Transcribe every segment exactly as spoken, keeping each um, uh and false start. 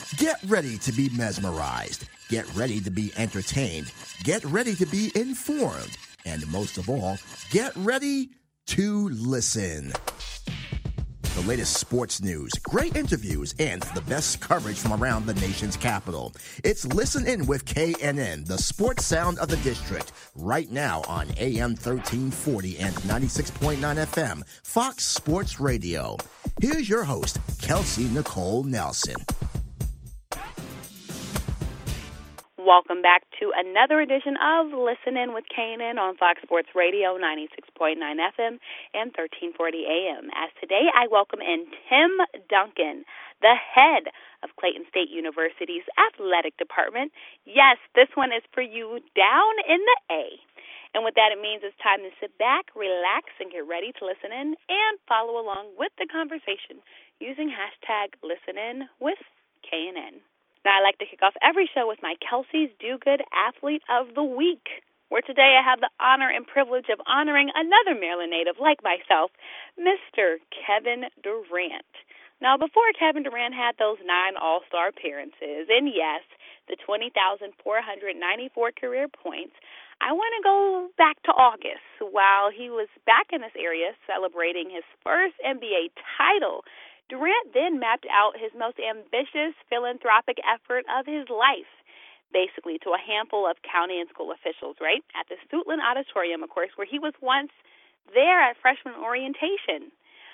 Get ready to be mesmerized. Get ready to be entertained. Get ready to be informed. And most of all, get ready to listen. The latest sports news, great interviews, and the best coverage from around the nation's capital. It's Listen In with K N N, the sports sound of the district, right now on A M thirteen forty and ninety-six point nine F M, Fox Sports Radio. Here's your host, Kelsey Nicole Nelson. Welcome back to another edition of Listen In with K N N on Fox Sports Radio, ninety-six point nine F M and thirteen forty A M. As today, I welcome in Tim Duncan, the head of Clayton State University's athletic department. Yes, this one is for you down in the A. And with that, it means it's time to sit back, relax, and get ready to listen in and follow along with the conversation using hashtag ListenIn with K N N. Now, I like to kick off every show with my Kelsey's Do Good Athlete of the Week, where today I have the honor and privilege of honoring another Maryland native like myself, Mister Kevin Durant. Now, before Kevin Durant had those nine All-Star appearances, and yes, the twenty thousand four hundred ninety-four career points, I want to go back to August while he was back in this area celebrating his first N B A title. Durant then mapped out his most ambitious philanthropic effort of his life, basically to a handful of county and school officials, right, at the Suitland Auditorium, of course, where he was once there at freshman orientation.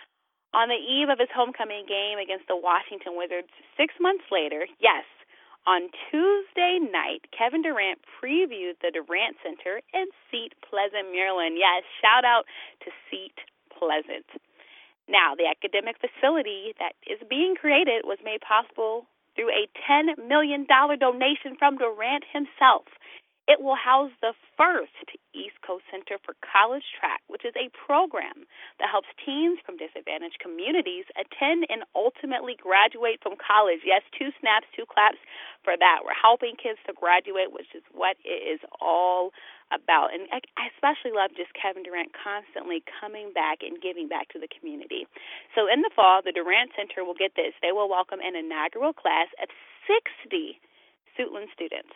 On the eve of his homecoming game against the Washington Wizards six months later, yes, on Tuesday night, Kevin Durant previewed the Durant Center in Seat Pleasant, Maryland. Yes, shout out to Seat Pleasant. Now, the academic facility that is being created was made possible through a ten million dollars donation from Durant himself. It will house the first East Coast Center for College Track, which is a program that helps teens from disadvantaged communities attend and ultimately graduate from college. Yes, two snaps, two claps for that. We're helping kids to graduate, which is what it is all about. And I especially love just Kevin Durant constantly coming back and giving back to the community. So in the fall, the Durant Center will get this. They will welcome an inaugural class of sixty Suitland students.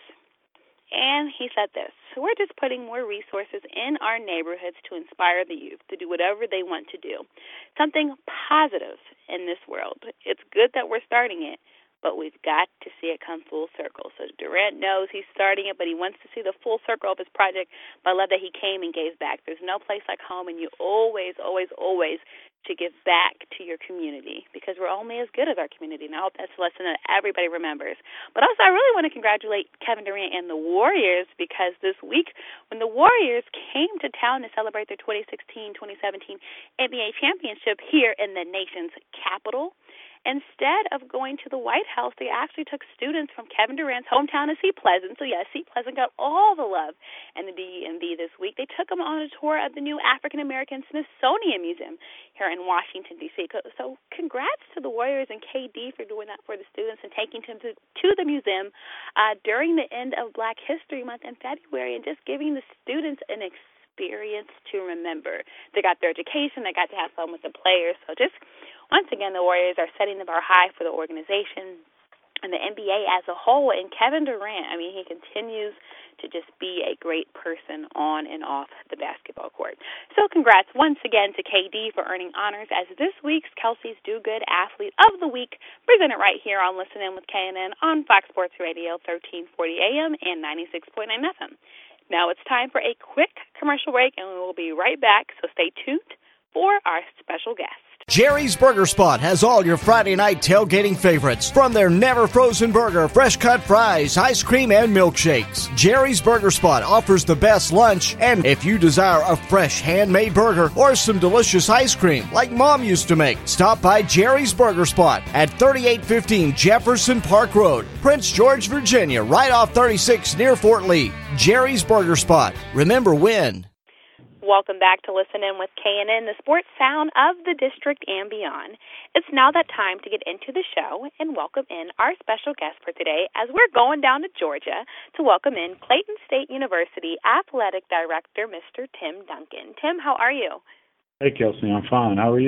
And he said this: we're just putting more resources in our neighborhoods to inspire the youth to do whatever they want to do. Something positive in this world. It's good that we're starting it, but we've got to see it come full circle. So Durant knows he's starting it, but he wants to see the full circle of his project. But I love that he came and gave back. There's no place like home, and you always, always, always to give back to your community, because we're only as good as our community. And I hope that's a lesson that everybody remembers. But also, I really want to congratulate Kevin Durant and the Warriors, because this week when the Warriors came to town to celebrate their twenty sixteen twenty seventeen N B A championship here in the nation's capital, instead of going to the White House, they actually took students from Kevin Durant's hometown of Seat Pleasant. So, yes, Seat Pleasant got all the love in the D M V this week. They took them on a tour of the new African-American Smithsonian Museum here in Washington, D C. So, congrats to the Warriors and K D for doing that for the students and taking them to, to the museum uh, during the end of Black History Month in February, and just giving the students an experience experience to remember. They got their education, they got to have fun with the players. So just once again, the Warriors are setting the bar high for the organization and the N B A as a whole. And Kevin Durant, I mean, he continues to just be a great person on and off the basketball court. So congrats once again to K D for earning honors as this week's Kelsey's Do Good Athlete of the Week, presented right here on Listen In with K N N on Fox Sports Radio, thirteen forty A M and ninety-six point nine F M. Now it's time for a quick commercial break, and we will be right back, so stay tuned for our special guest. Jerry's Burger Spot has all your Friday night tailgating favorites. From their never-frozen burger, fresh-cut fries, ice cream, and milkshakes. Jerry's Burger Spot offers the best lunch, and if you desire a fresh handmade burger or some delicious ice cream like Mom used to make, stop by Jerry's Burger Spot at thirty-eight fifteen Jefferson Park Road, Prince George, Virginia, right off thirty-six near Fort Lee. Jerry's Burger Spot. Remember when. Welcome back to Listen In with K N N, the sports sound of the district and beyond. It's now that time to get into the show and welcome in our special guest for today, as we're going down to Georgia to welcome in Clayton State University Athletic Director, Mister Tim Duncan. Tim, how are you? Hey, Kelsey, I'm fine. How are you?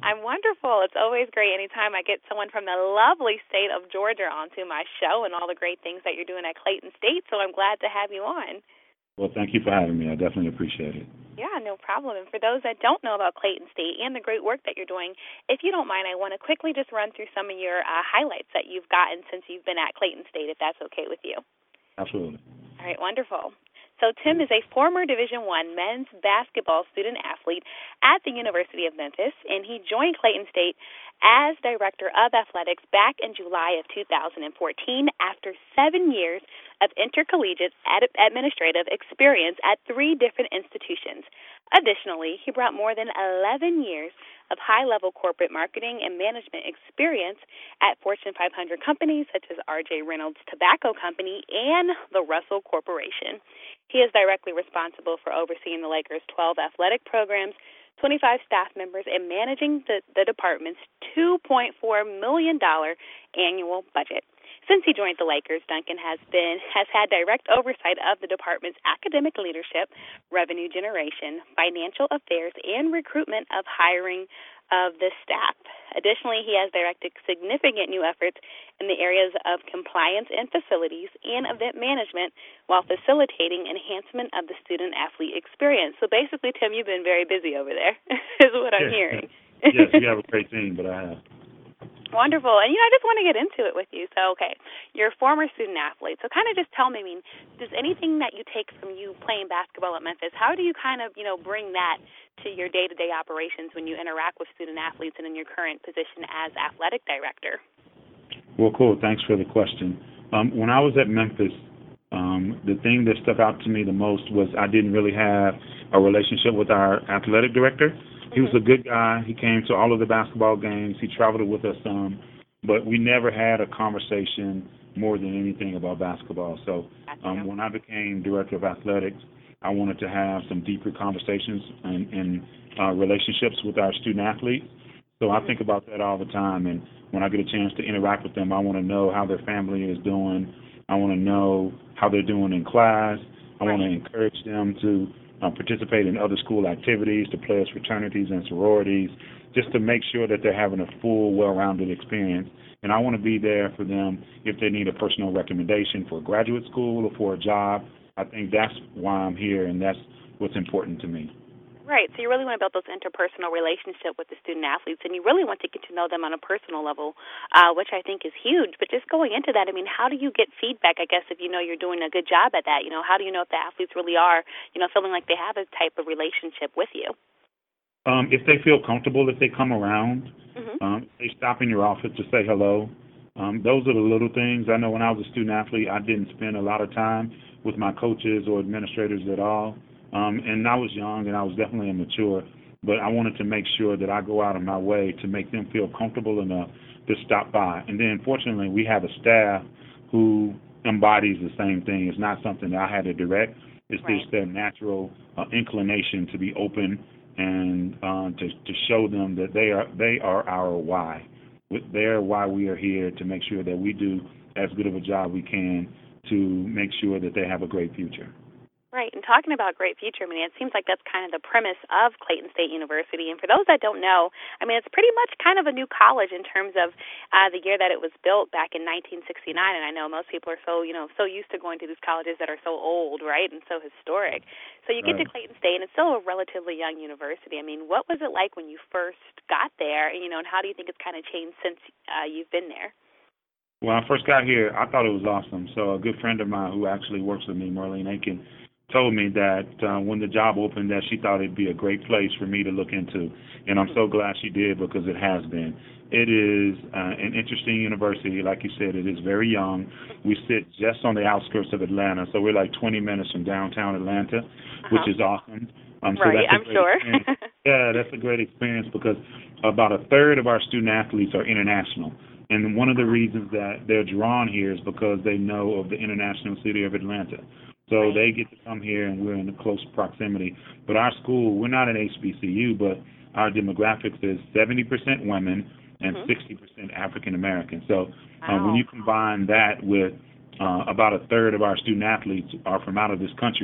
I'm wonderful. It's always great anytime I get someone from the lovely state of Georgia onto my show and all the great things that you're doing at Clayton State, so I'm glad to have you on. Well, thank you for having me. I definitely appreciate it. Yeah, no problem. And for those that don't know about Clayton State and the great work that you're doing, if you don't mind, I want to quickly just run through some of your uh, highlights that you've gotten since you've been at Clayton State, if that's okay with you. Absolutely. All right, wonderful. So Tim is a former Division I men's basketball student athlete at the University of Memphis, and he joined Clayton State as Director of Athletics back in July of two thousand fourteen after seven years of intercollegiate ad- administrative experience at three different institutions. Additionally, he brought more than eleven years of high-level corporate marketing and management experience at Fortune five hundred companies such as R J Reynolds Tobacco Company and the Russell Corporation. He is directly responsible for overseeing the Lakers' twelve athletic programs, twenty-five staff members, and managing the, the department's two point four million dollars annual budget. Since he joined the Lakers, Duncan has been has had direct oversight of the department's academic leadership, revenue generation, financial affairs, and recruitment of hiring of the staff. Additionally, he has directed significant new efforts in the areas of compliance and facilities and event management while facilitating enhancement of the student-athlete experience. So basically, Tim, you've been very busy over there, is what I'm yes, hearing. Yes, you have a great team, but I have. Wonderful. And, you know, I just want to get into it with you. So, okay, you're a former student athlete. So kind of just tell me, I mean, does anything that you take from you playing basketball at Memphis, how do you kind of, you know, bring that to your day-to-day operations when you interact with student athletes and in your current position as athletic director? Well, cool. Thanks for the question. Um, when I was at Memphis, um, the thing that stuck out to me the most was I didn't really have a relationship with our athletic director. He was a good guy. He came to all of the basketball games. He traveled with us some, but we never had a conversation more than anything about basketball. So um, when I became director of athletics, I wanted to have some deeper conversations and, and uh, relationships with our student athletes. So I think about that all the time, and when I get a chance to interact with them, I want to know how their family is doing. I want to know how they're doing in class. I want to encourage them to Uh, participate in other school activities, to play as fraternities and sororities, just to make sure that they're having a full, well-rounded experience. And I want to be there for them if they need a personal recommendation for graduate school or for a job. I think that's why I'm here, and that's what's important to me. Right. So you really want to build those interpersonal relationships with the student athletes, and you really want to get to know them on a personal level, uh, which I think is huge. But just going into that, I mean, how do you get feedback, I guess, if you know you're doing a good job at that? You know, how do you know if the athletes really are, you know, feeling like they have a type of relationship with you? Um, if they feel comfortable, if they come around, mm-hmm. um, if they stop in your office to say hello. Um, those are the little things. I know when I was a student athlete, I didn't spend a lot of time with my coaches or administrators at all. Um, and I was young and I was definitely immature, but I wanted to make sure that I go out of my way to make them feel comfortable enough to stop by. And then, fortunately, we have a staff who embodies the same thing. It's not something that I had to direct. It's right. just their natural uh, inclination to be open and uh, to, to show them that they are they are our why. They're why we are here, to make sure that we do as good of a job we can to make sure that they have a great future. Right, and talking about great future, I mean, it seems like that's kind of the premise of Clayton State University. And for those that don't know, I mean, it's pretty much kind of a new college in terms of uh, the year that it was built back in nineteen sixty-nine. And I know most people are so, you know, so used to going to these colleges that are so old, right, and so historic. So you get right. to Clayton State, and it's still a relatively young university. I mean, what was it like when you first got there, and, you know, and how do you think it's kind of changed since uh, you've been there? When I first got here, I thought it was awesome. So a good friend of mine who actually works with me, Marlene Aiken, told me that uh, when the job opened that she thought it'd be a great place for me to look into. And I'm so glad she did, because it has been. It is uh, an interesting university. Like you said, it is very young. We sit just on the outskirts of Atlanta, so we're like twenty minutes from downtown Atlanta, uh-huh. which is awesome. Um, so right, that's a I'm great sure. Yeah, that's a great experience, because about a third of our student athletes are international. And one of the reasons that they're drawn here is because they know of the international city of Atlanta. So they get to come here, and we're in close proximity. But our school, we're not an H B C U, but our demographics is seventy percent women and mm-hmm. sixty percent African American. So uh, wow. when you combine that with uh, about a third of our student athletes are from out of this country,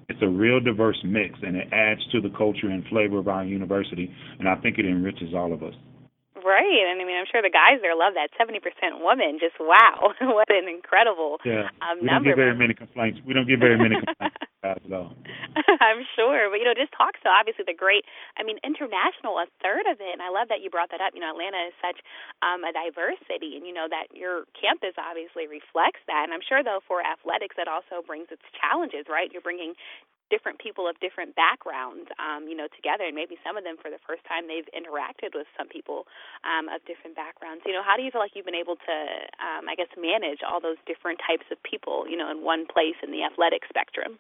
it's a real diverse mix, and it adds to the culture and flavor of our university, and I think it enriches all of us. Right, and I mean, I'm sure the guys there love that seventy percent woman. Just wow, what an incredible yeah. um, we don't number. get very many complaints. We don't get very many complaints at all. I'm sure, but you know, just talks to obviously the great. I mean, international, a third of it, and I love that you brought that up. You know, Atlanta is such um, a diverse city, and you know that your campus obviously reflects that. And I'm sure, though, for athletics, that also brings its challenges. Right, you're bringing different people of different backgrounds, um, you know, together, and maybe some of them for the first time they've interacted with some people um, of different backgrounds. You know, how do you feel like you've been able to, um, I guess, manage all those different types of people, you know, in one place in the athletic spectrum?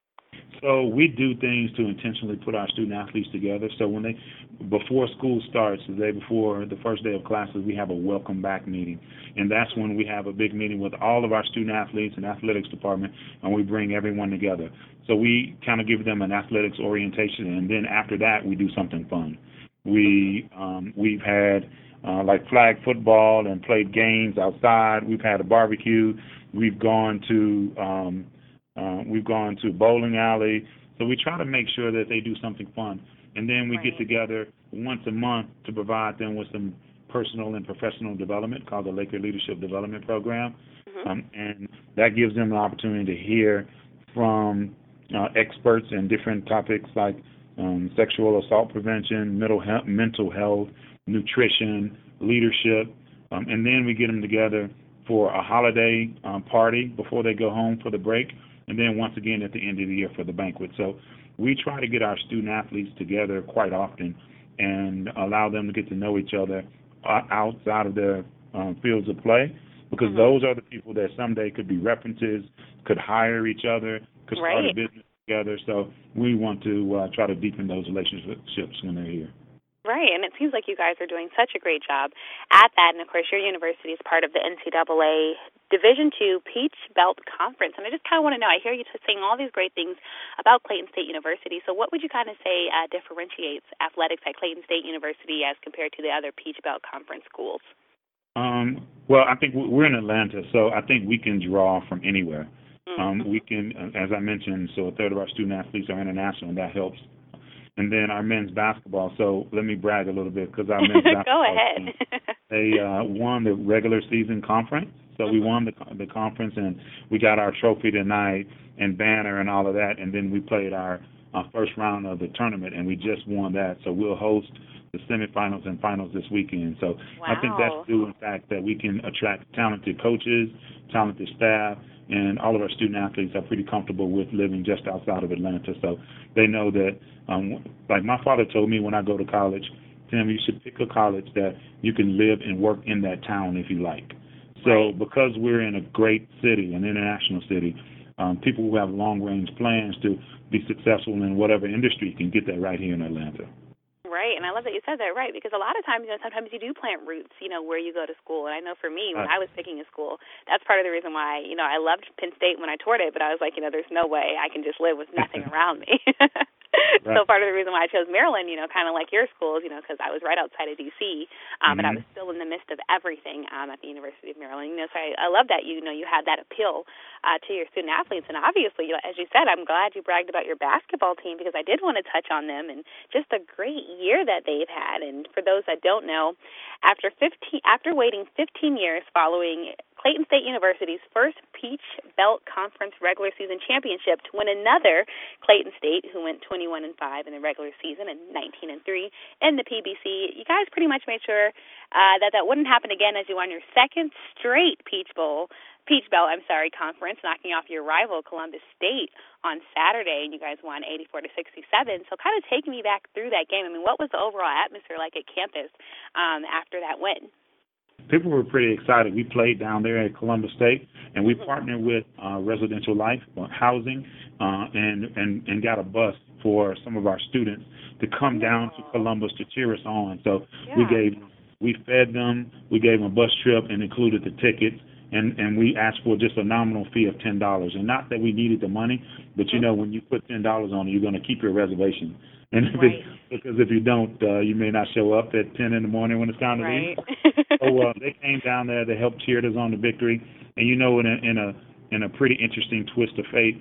So we do things to intentionally put our student athletes together. So when they, before school starts, the day before the first day of classes, we have a welcome back meeting. And that's when we have a big meeting with all of our student athletes and athletics department, and we bring everyone together. So we kind of give them an athletics orientation, and then after that, we do something fun. We, um, we've had uh, like flag football and played games outside. We've had a barbecue. We've gone to um, Uh, we've gone to bowling alley, so we try to make sure that they do something fun. And then we right. get together once a month to provide them with some personal and professional development called the Laker Leadership Development Program. Mm-hmm. Um, and that gives them the opportunity to hear from uh, experts in different topics like um, sexual assault prevention, mental health, mental health, nutrition, leadership. Um, and then we get them together for a holiday um, party before they go home for the break. And then once again at the end of the year for the banquet. So we try to get our student athletes together quite often and allow them to get to know each other outside of their um, fields of play, because mm-hmm. those are the people that someday could be references, could hire each other, could start right. a business together. So we want to uh, try to deepen those relationships when they're here. Right, and it seems like you guys are doing such a great job at that. And, of course, your university is part of the N C double A Division two Peach Belt Conference. And I just kind of want to know, I hear you saying all these great things about Clayton State University. So what would you kind of say uh, differentiates athletics at Clayton State University as compared to the other Peach Belt Conference schools? Um, well, I think we're in Atlanta, so I think we can draw from anywhere. Mm-hmm. Um, we can, as I mentioned, so a third of our student athletes are international, and that helps. And then our men's basketball. So let me brag a little bit because our men's basketball Go ahead. team, they uh, won the regular season conference. So we won the the conference, and we got our trophy tonight and banner and all of that. And then we played our uh, first round of the tournament, and we just won that. So we'll host the semifinals and finals this weekend. So wow. I think that's due, in fact, that we can attract talented coaches, talented staff, and all of our student athletes are pretty comfortable with living just outside of Atlanta. So they know that, um, like my father told me when I go to college, Tim, you should pick a college that you can live and work in that town if you like. So right. because we're in a great city, an international city, um, people who have long-range plans to be successful in whatever industry can get that right here in Atlanta. Right, and I love that you said that, right, because a lot of times, you know, sometimes you do plant roots, you know, where you go to school. And I know for me, when I was picking a school, that's part of the reason why, you know, I loved Penn State when I toured it, but I was like, you know, there's no way I can just live with nothing around me. Right. So part of the reason why I chose Maryland, you know, kind of like your schools, you know, because I was right outside of D C, um, mm-hmm. but I was still in the midst of everything um, at the University of Maryland. You know, so I, I love that, you know, you had that appeal uh, to your student athletes. And obviously, you know, as you said, I'm glad you bragged about your basketball team because I did want to touch on them and just a great year that they've had. And for those that don't know, after fifteen, after waiting fifteen years following Clayton State University's first Peach Belt Conference regular season championship to win another Clayton State, who went twenty-one and five in the regular season and nineteen and three in the P B C. You guys pretty much made sure uh, that that wouldn't happen again as you won your second straight Peach Bowl, Peach Belt, I'm sorry, conference, knocking off your rival Columbus State on Saturday, and you guys won eighty-four to sixty-seven. So kind of take me back through that game. I mean, what was the overall atmosphere like at campus um, after that win? People were pretty excited. We played down there at Columbus State, and we partnered with uh, Residential Life Housing uh, and, and, and got a bus for some of our students to come down to Columbus to cheer us on. So yeah. we gave, we fed them, we gave them a bus trip and included the tickets, and, and we asked for just a nominal fee of ten dollars. And not that we needed the money, but, you know, when you put ten dollars on it, you're going to keep your reservation. And if right. it, because if you don't, uh, you may not show up at ten in the morning when it's time to right. leave. So uh, they came down there to help cheer us on the victory. And you know, in a in a in a pretty interesting twist of fate,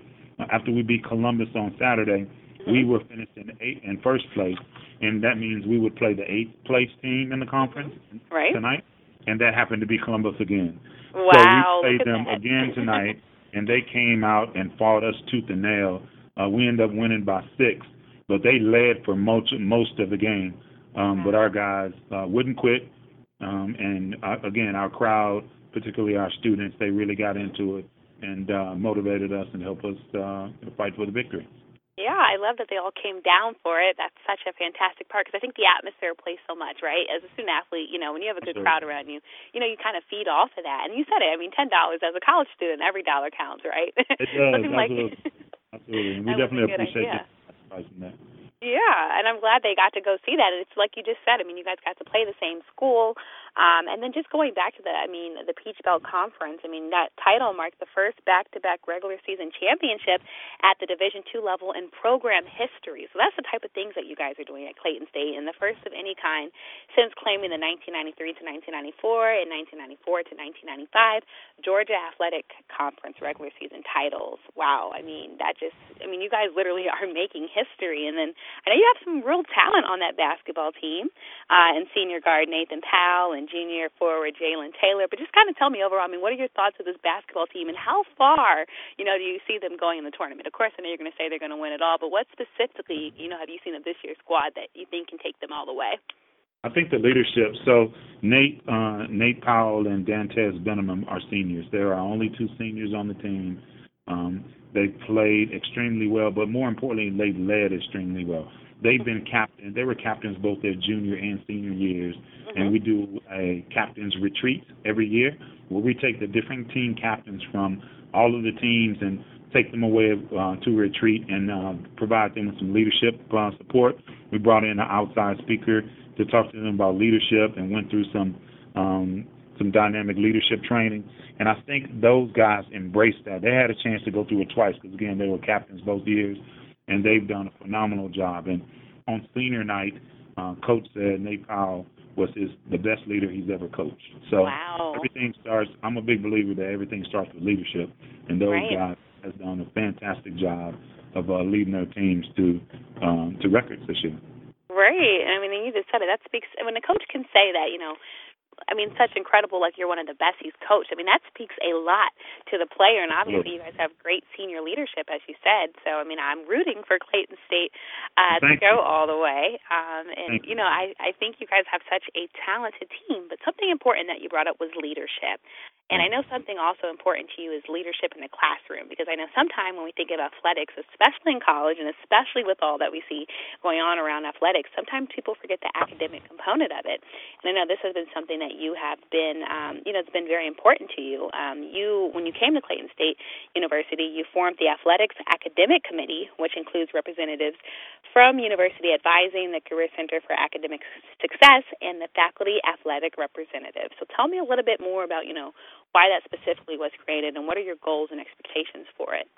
after we beat Columbus on Saturday, mm-hmm. we were finished in eight in first place, and that means we would play the eighth place team in the conference mm-hmm. right. tonight, and that happened to be Columbus again. Wow, so we played them that. again tonight, and they came out and fought us tooth and nail. Uh, we ended up winning by six, but they led for most most of the game. Um, wow. But our guys uh, wouldn't quit, um, and uh, again, our crowd, particularly our students, they really got into it and uh, motivated us and helped us uh, fight for the victory. Yeah, I love that they all came down for it. That's such a fantastic part because I think the atmosphere plays so much, right? As a student athlete, you know, when you have a good Absolutely. crowd around you, you know, you kind of feed off of that. And you said it. I mean, ten dollars as a college student, every dollar counts, right? It does. Absolutely. Like, absolutely. And we definitely appreciate that. Yeah, and I'm glad they got to go see that. And it's like you just said, I mean, you guys got to play the same school. Um, and then just going back to the, I mean, the Peach Belt Conference, I mean, that title marked the first back-to-back regular season championship at the Division two level in program history. So that's the type of things that you guys are doing at Clayton State, and the first of any kind since claiming the nineteen ninety-three to nineteen ninety-four and nineteen ninety-four to nineteen ninety-five Georgia Athletic Conference regular season titles. Wow, I mean, that just, I mean, you guys literally are making history. And then I know you have some real talent on that basketball team, uh, and senior guard Nathan Powell and junior forward Jalen Taylor. But just kind of tell me overall, I mean, what are your thoughts of this basketball team, and how far, you know, do you see them going in the tournament? Of course, I know you're going to say they're going to win it all, but what specifically, you know, have you seen of this year's squad that you think can take them all the way? I think the leadership. So Nate, uh, Nate Powell and Dantes Benham are seniors. They're our only two seniors on the team. Um, they played extremely well, but more importantly, they led extremely well. They've been captains. They were captains both their junior and senior years, mm-hmm. and we do a captain's retreat every year where we take the different team captains from all of the teams and take them away uh, to a retreat and uh, provide them with some leadership uh, support. We brought in an outside speaker to talk to them about leadership and went through some um, some dynamic leadership training. And I think those guys embraced that. They had a chance to go through it twice because, again, they were captains both years, and they've done a phenomenal job. And on senior night, uh, Coach said Nate Powell was his the best leader he's ever coached. So wow. everything starts, I'm a big believer that everything starts with leadership, and those right. guys have done a fantastic job of uh, leading their teams to um, to records this year. Right. I mean, you just said it. That speaks, when a coach can say that, you know, I mean, such incredible, like you're one of the best he's coached. I mean, that speaks a lot to the player, and obviously you guys have great senior leadership, as you said. So, I mean, I'm rooting for Clayton State uh, to go you. all the way. Um, and, Thank you know, I, I think you guys have such a talented team, but something important that you brought up was leadership. And I know something also important to you is leadership in the classroom, because I know sometimes when we think of athletics, especially in college and especially with all that we see going on around athletics, sometimes people forget the academic component of it. And I know this has been something that you have been, um, you know, it's been very important to you. Um, you, when you came to Clayton State University, you formed the Athletics Academic Committee, which includes representatives from University Advising, the Career Center for Academic Success, and the Faculty Athletic Representative. So tell me a little bit more about, you know, why that specifically was created, and what are your goals and expectations for it?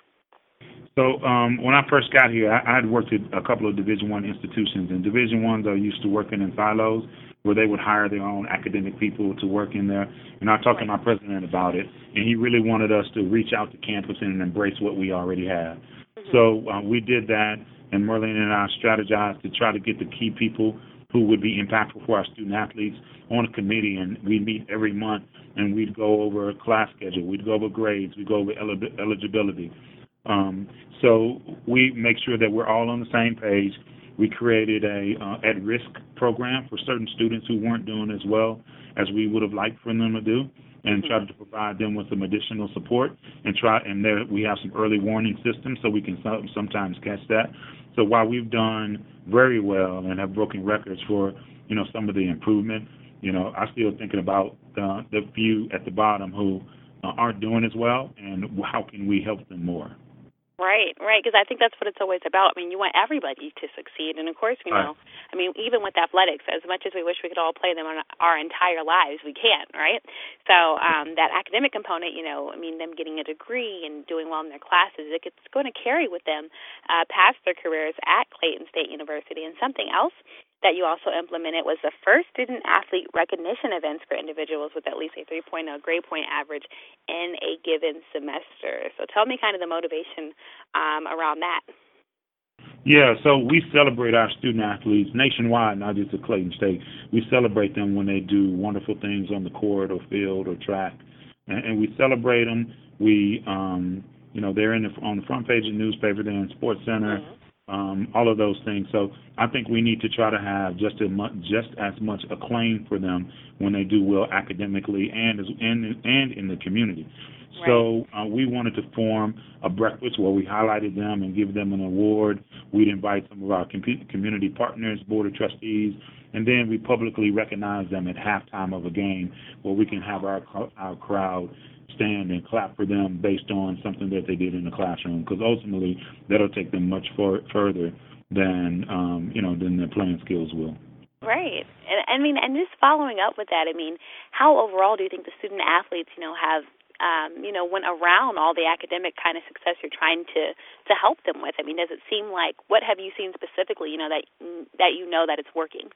So um, when I first got here, I, I had worked at a couple of Division One institutions, and Division Ones are used to working in silos where they would hire their own academic people to work in there. And I talked right. to my president about it, and he really wanted us to reach out to campus and embrace what we already have. Mm-hmm. So uh, we did that, and Merlin and I strategized to try to get the key people who would be impactful for our student athletes on a committee, and we meet every month, and we'd go over a class schedule, we'd go over grades, we'd go over el- eligibility. Um, so we make sure that we're all on the same page. We created a uh, at-risk program for certain students who weren't doing as well as we would have liked for them to do, and mm-hmm. tried to provide them with some additional support. And try, and there we have some early warning systems so we can some, sometimes catch that. So while we've done very well and have broken records for, you know, some of the improvement, you know, I'm still thinking about uh, the few at the bottom who uh, aren't doing as well, and how can we help them more. Right, right, because I think that's what it's always about. I mean, you want everybody to succeed, and of course, you know, right. I mean, even with athletics, as much as we wish we could all play them on our entire lives, we can't, right? So um, that academic component, you know, I mean, them getting a degree and doing well in their classes, it's going to carry with them uh, past their careers at Clayton State University. And something else that you also implemented was the first student-athlete recognition events for individuals with at least a three point oh grade point average in a given semester. So tell me kind of the motivation um, around that. Yeah, so we celebrate our student-athletes nationwide, not just at Clayton State. We celebrate them when they do wonderful things on the court or field or track, and, and we celebrate them. We, um, you know, they're in the, on the front page of the newspaper, they're in Sports Center, mm-hmm. Um, all of those things. So I think we need to try to have just as much, just as much acclaim for them when they do well academically and and and in the community. Right. So uh, we wanted to form a breakfast where we highlighted them and give them an award. We'd invite some of our com- community partners, board of trustees, and then we publicly recognize them at halftime of a game where we can have our our crowd stand and clap for them based on something that they did in the classroom, because ultimately that'll take them much for, further than um, you know than their playing skills will. Right, and I mean, and just following up with that, I mean, how overall do you think the student athletes, you know, have um, you know went around all the academic kind of success you're trying to to help them with? I mean, does it seem like, what have you seen specifically, you know, that that you know that it's working?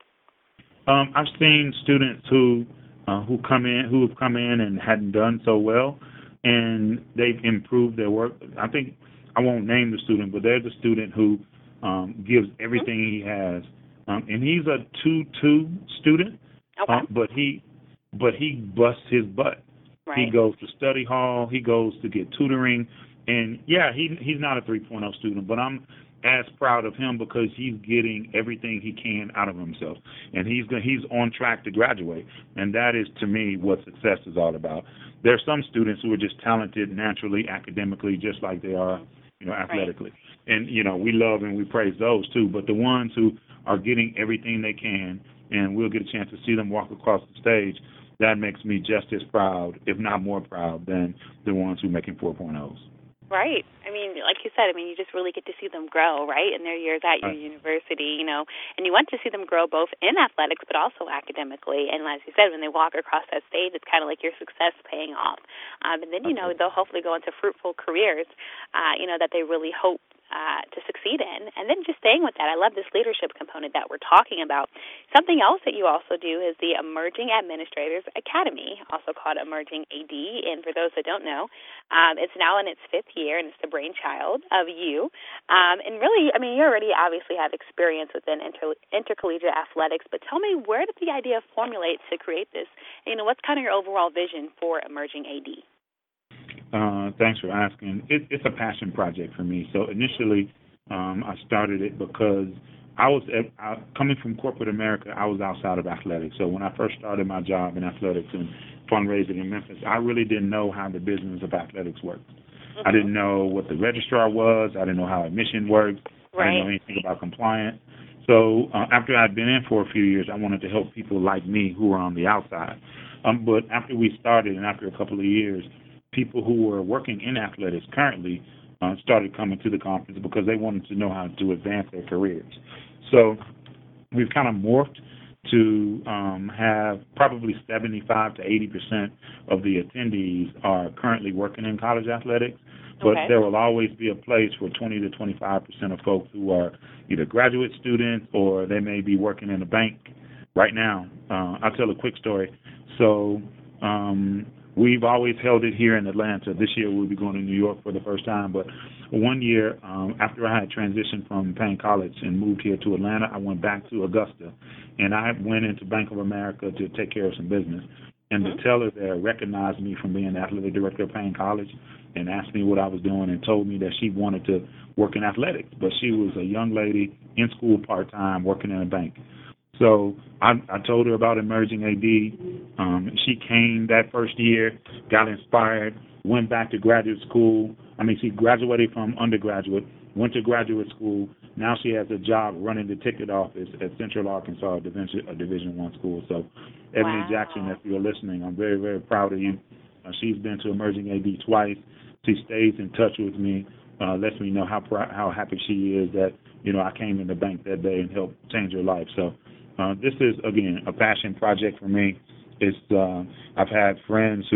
Um, I've seen students who. Uh, who come in, who have come in and hadn't done so well, and they've improved their work. I think I won't name the student, but there's a student who um, gives everything he has, um, and he's a two two student, okay. uh, but he but he busts his butt. Right. He goes to study hall, he goes to get tutoring, and yeah, he he's not a three point oh student, but I'm as proud of him because he's getting everything he can out of himself, and he's he's on track to graduate, and that is, to me, what success is all about. There are some students who are just talented naturally, academically, just like they are, you know, athletically, right. And you know, we love and we praise those too. But the ones who are getting everything they can, and we'll get a chance to see them walk across the stage, that makes me just as proud, if not more proud, than the ones who are making four point ohs. Right. I mean, like you said, I mean, you just really get to see them grow, right, in their years at your right. university, you know, and you want to see them grow both in athletics but also academically. And as you said, when they walk across that stage, it's kind of like your success paying off. Um, and then, you know, they'll hopefully go into fruitful careers, uh, you know, that they really hope Uh, to succeed in. And then just staying with that, I love this leadership component that we're talking about. Something else that you also do is the Emerging Administrators Academy, also called Emerging A D. And for those that don't know, um, it's now in its fifth year, and it's the brainchild of you. Um, and really, I mean, you already obviously have experience within inter- intercollegiate athletics, but tell me, where did the idea formulate to create this? You know, what's kind of your overall vision for Emerging A D? Uh, thanks for asking. It, it's a passion project for me. So initially, um, I started it because I was at, I, coming from corporate America. I was outside of athletics. So when I first started my job in athletics and fundraising in Memphis, I really didn't know how the business of athletics worked. Mm-hmm. I didn't know what the registrar was. I didn't know how admission worked. Right. I didn't know anything about compliance. So uh, after I'd been in for a few years, I wanted to help people like me who were on the outside. Um, but after we started and after a couple of years, people who were working in athletics currently uh, started coming to the conference because they wanted to know how to advance their careers. So we've kind of morphed to um, have probably seventy-five to eighty percent of the attendees are currently working in college athletics, but okay. there will always be a place for twenty to twenty-five percent of folks who are either graduate students or they may be working in a bank right now. Uh, I'll tell a quick story. So um, we've always held it here in Atlanta. This year we'll be going to New York for the first time, but one year um, after I had transitioned from Payne College and moved here to Atlanta, I went back to Augusta, and I went into Bank of America to take care of some business. And mm-hmm. the teller there recognized me from being the athletic director of Payne College and asked me what I was doing and told me that she wanted to work in athletics, but she was a young lady in school part-time working in a bank. So I, I told her about Emerging A D. Um, she came that first year, got inspired, went back to graduate school. I mean, she graduated from undergraduate, went to graduate school. Now she has a job running the ticket office at Central Arkansas, a Division, a Division One school. So, Ebony wow. Jackson, if you're listening, I'm very, very proud of you. Uh, she's been to Emerging A D twice. She stays in touch with me, uh, lets me know how pr- how happy she is that, you know, I came in the bank that day and helped change her life. So uh, this is, again, a passion project for me. It's uh, I've had friends who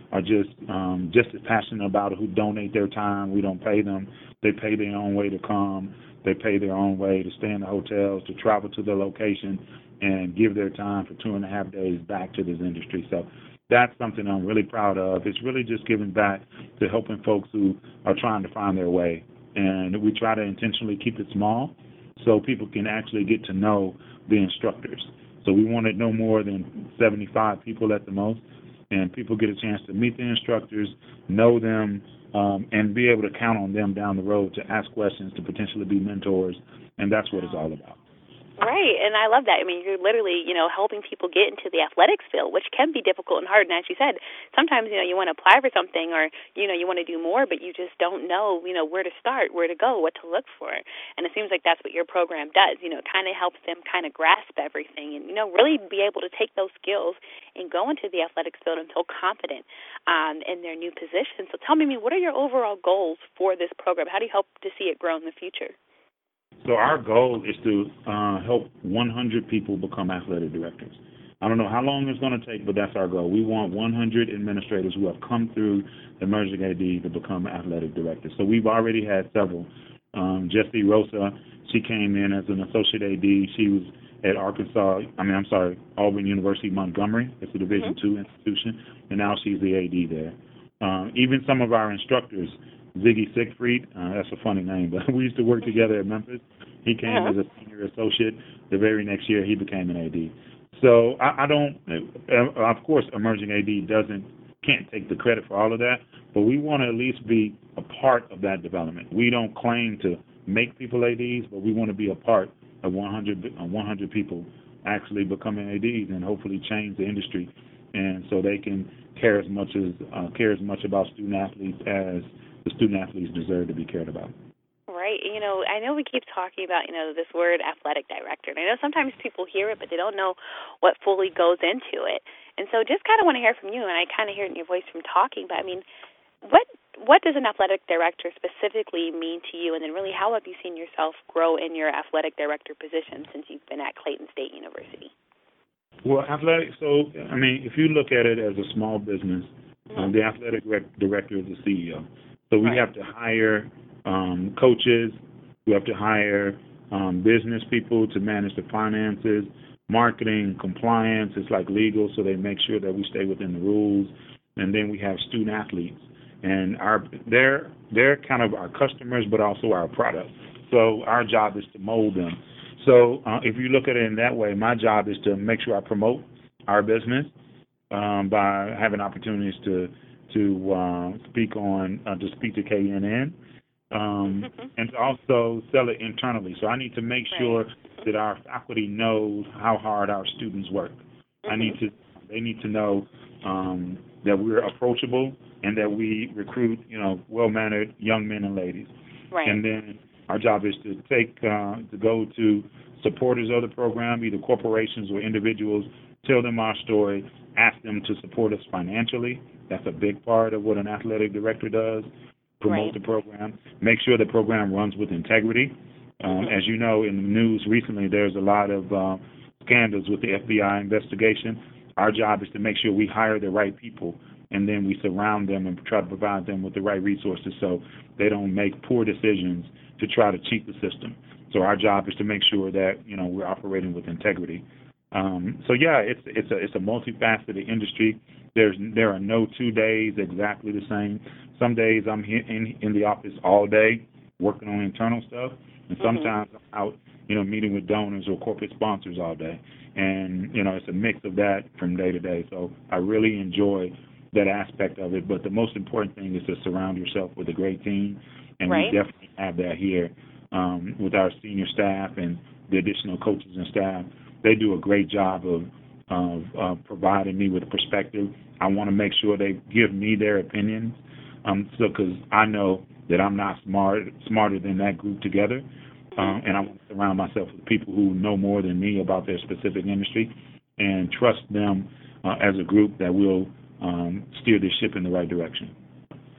are just um, just as passionate about it, who donate their time. We don't pay them. They pay their own way to come. They pay their own way to stay in the hotels, to travel to their location, and give their time for two and a half days back to this industry. So that's something I'm really proud of. It's really just giving back to helping folks who are trying to find their way. And we try to intentionally keep it small so people can actually get to know the instructors. So we wanted no more than seventy-five people at the most, and people get a chance to meet the instructors, know them, um, and be able to count on them down the road to ask questions, to potentially be mentors, and that's what it's all about. Right, and I love that. I mean, you're literally, you know, helping people get into the athletics field, which can be difficult and hard. And as you said, sometimes, you know, you want to apply for something or, you know, you want to do more, but you just don't know, you know, where to start, where to go, what to look for. And it seems like that's what your program does. You know, it kind of helps them kind of grasp everything and, you know, really be able to take those skills and go into the athletics field and feel confident um, in their new position. So tell me, what are your overall goals for this program? How do you hope to see it grow in the future? So our goal is to uh, help one hundred people become athletic directors. I don't know how long it's going to take, but that's our goal. We want one hundred administrators who have come through Emerging A D to become athletic directors. So we've already had several. Um, Jessie Rosa, she came in as an associate A D. She was at Arkansas, I mean, I'm sorry, Auburn University Montgomery. It's a Division mm-hmm. two institution, and now she's the A D there. Uh, even some of our instructors, Ziggy Siegfried, uh, that's a funny name, but we used to work together at Memphis. He came uh-huh. as a senior associate. The very next year, he became an A D. So I, I don't, uh, of course, Emerging A D doesn't, can't take the credit for all of that, but we want to at least be a part of that development. We don't claim to make people A Ds, but we want to be a part of one hundred, one hundred people actually becoming A Ds and hopefully change the industry, and so they can care as much as uh, care as much about student athletes as the student athletes deserve to be cared about. Right. You know, I know we keep talking about, you know, this word athletic director. And I know sometimes people hear it, but they don't know what fully goes into it. And so just kind of want to hear from you, and I kind of hear it in your voice from talking, but I mean, what what does an athletic director specifically mean to you? And then really, how have you seen yourself grow in your athletic director position since you've been at Clayton State University? Well, athletic, so, I mean, if you look at it as a small business, mm-hmm. um, the athletic director is the C E O. So we right. have to hire um, coaches, we have to hire um, business people to manage the finances, marketing, compliance. It's like legal, so they make sure that we stay within the rules. And then we have student athletes, and our they're they're kind of our customers, but also our product. So our job is to mold them. So uh, if you look at it in that way, my job is to make sure I promote our business um, by having opportunities to to uh, speak on uh, to speak to K N N. Um, mm-hmm. and to also sell it internally. So I need to make sure right. that our faculty knows how hard our students work. Mm-hmm. I need to, they need to know um, that we're approachable and that we recruit, you know, well-mannered young men and ladies. Right. And then our job is to take, uh, to go to supporters of the program, either corporations or individuals, tell them our story, ask them to support us financially. That's a big part of what an athletic director does. Promote right. the program, make sure the program runs with integrity. Um, mm-hmm. As you know, in the news recently, there's a lot of uh, scandals with the F B I investigation. Our job is to make sure we hire the right people, and then we surround them and try to provide them with the right resources so they don't make poor decisions to try to cheat the system. So our job is to make sure that, you know, we're operating with integrity. Um, so yeah, it's it's a it's a multifaceted industry. There's there are no two days exactly the same. Some days I'm here in in the office all day working on internal stuff, and sometimes mm-hmm. I'm out, you know, meeting with donors or corporate sponsors all day. And you know, it's a mix of that from day to day. So I really enjoy that aspect of it. But the most important thing is to surround yourself with a great team, and right. we definitely have that here um, with our senior staff and the additional coaches and staff. They do a great job of, of uh, providing me with perspective. I want to make sure they give me their opinions, um, so because I know that I'm not smart smarter than that group together, um, and I want to surround myself with people who know more than me about their specific industry, and trust them uh, as a group that will um, steer this ship in the right direction.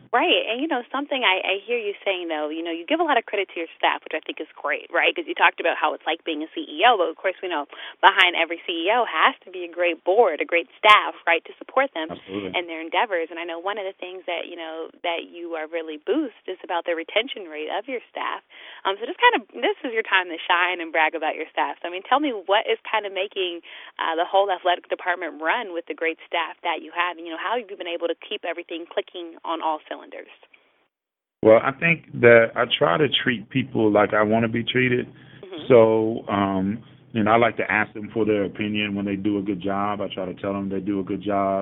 Right, and you know something I, I hear you saying though, you know you give a lot of credit to your staff, which I think is great, right? Because you talked about how it's like being a C E O, but of course we know behind every C E O has to be a great board, a great staff, right, to support them Absolutely. in their endeavors. And I know one of the things that you know that you are really boost is about the retention rate of your staff. Um, so just kind of this is your time to shine and brag about your staff. So I mean, tell me what is kind of making uh, the whole athletic department run with the great staff that you have, and you know how have you been able to keep everything clicking on all cylinders? Well, I think that I try to treat people like I want to be treated. Mm-hmm. So, um, you know, I like to ask them for their opinion when they do a good job. I try to tell them they do a good job.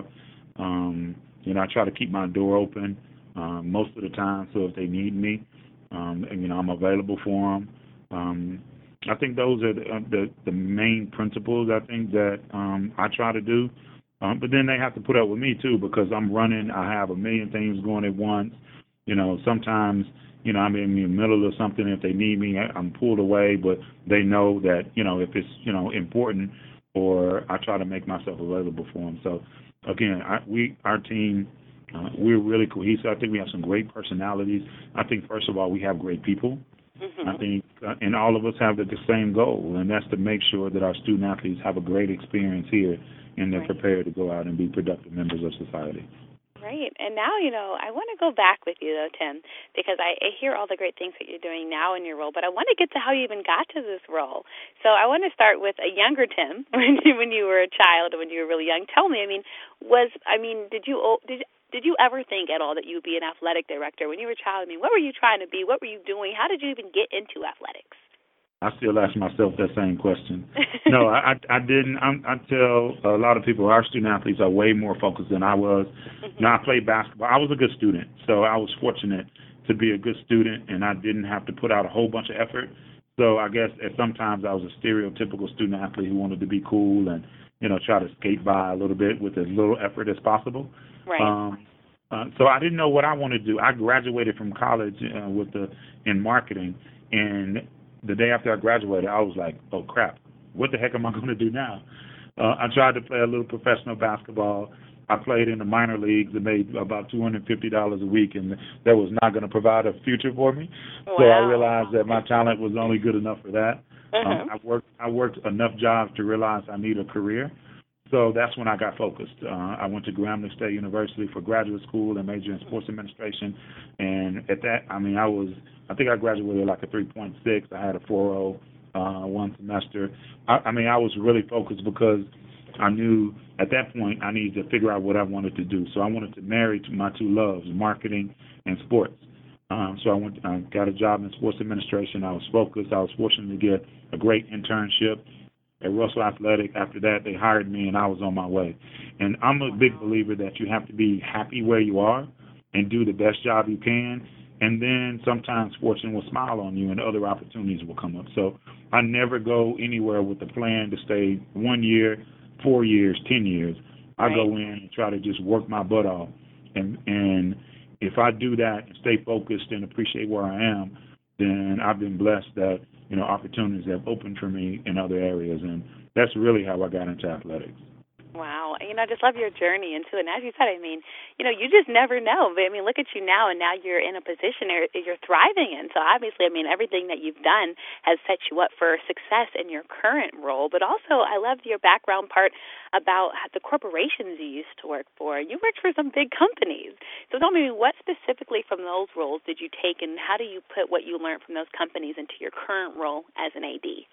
Um, you know, I try to keep my door open um, most of the time. So if they need me, um, and, you know, I'm available for them. Um, I think those are the, uh, the, the main principles I think that um, I try to do. Um, but then they have to put up with me, too, because I'm running. I have a million things going at once. You know, sometimes, you know, I'm in the middle of something. If they need me, I'm pulled away. But they know that, you know, if it's, you know, important, or I try to make myself available for them. So, again, I, we, our team, uh, we're really cohesive. I think we have some great personalities. I think, first of all, we have great people. Mm-hmm. I think, uh, and all of us have the, the same goal, and that's to make sure that our student athletes have a great experience here and they're right. prepared to go out and be productive members of society. Right. And now, you know, I want to go back with you, though, Tim, because I, I hear all the great things that you're doing now in your role, but I want to get to how you even got to this role. So I want to start with a younger Tim, when you, when you were a child, when you were really young. Tell me, I mean, was, I mean, did you, did Did you ever think at all that you would be an athletic director when you were a child? I mean, what were you trying to be? What were you doing? How did you even get into athletics? I still ask myself that same question. No, I, I didn't. I'm, I tell a lot of people our student athletes are way more focused than I was. Mm-hmm. Now, I played basketball. I was a good student, so I was fortunate to be a good student, and I didn't have to put out a whole bunch of effort. So I guess at sometimes I was a stereotypical student athlete who wanted to be cool and, you know, try to skate by a little bit with as little effort as possible. Right. Um, uh, so I didn't know what I wanted to do. I graduated from college uh, with the in marketing, and the day after I graduated, I was like, oh, crap, what the heck am I going to do now? Uh, I tried to play a little professional basketball. I played in the minor leagues and made about two hundred fifty dollars a week, and that was not going to provide a future for me. Wow. So I realized that my talent was only good enough for that. Uh-huh. Um, I worked I worked enough jobs to realize I need a career. So that's when I got focused. Uh, I went to Grambling State University for graduate school and majored in sports administration. And at that, I mean, I was, I think I graduated like a three point six. I had a four point oh uh, one semester. I, I mean, I was really focused because I knew at that point I needed to figure out what I wanted to do. So I wanted to marry to my two loves, marketing and sports. Um, so I went, I got a job in sports administration. I was focused. I was fortunate to get a great internship at Russell Athletic. After that, they hired me, and I was on my way. And I'm a big believer that you have to be happy where you are and do the best job you can, and then sometimes fortune will smile on you and other opportunities will come up. So I never go anywhere with a plan to stay one year, four years, ten years. I right. go in and try to just work my butt off. And, and if I do that and stay focused and appreciate where I am, then I've been blessed that, you know, opportunities have opened for me in other areas, and that's really how I got into athletics. Wow. You know, I just love your journey into it. And as you said, I mean, you know, you just never know. But, I mean, look at you now, and now you're in a position you're thriving in. So, obviously, I mean, everything that you've done has set you up for success in your current role. But also, I loved your background part about the corporations you used to work for. You worked for some big companies. So tell me, what specifically from those roles did you take, and how do you put what you learned from those companies into your current role as an A D?